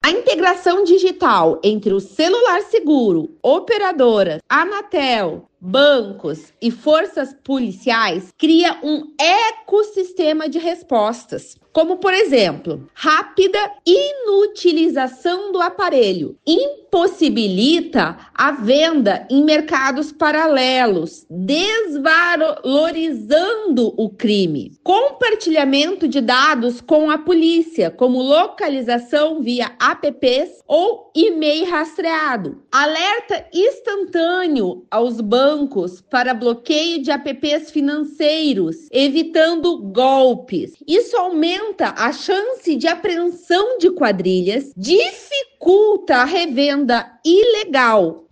A integração digital entre o celular seguro, operadoras, Anatel, bancos e forças policiais cria um ecossistema de respostas, como, por exemplo, rápida inutilização do aparelho, impossibilita a venda em mercados paralelos, desvalorizando o crime. Compartilhamento de dados com a polícia, como localização via apps ou e-mail rastreado. Alerta instantâneo aos bancos para bloqueio de apps financeiros, evitando golpes. Isso aumenta a chance de apreensão de quadrilhas, dificulta a revenda ilegal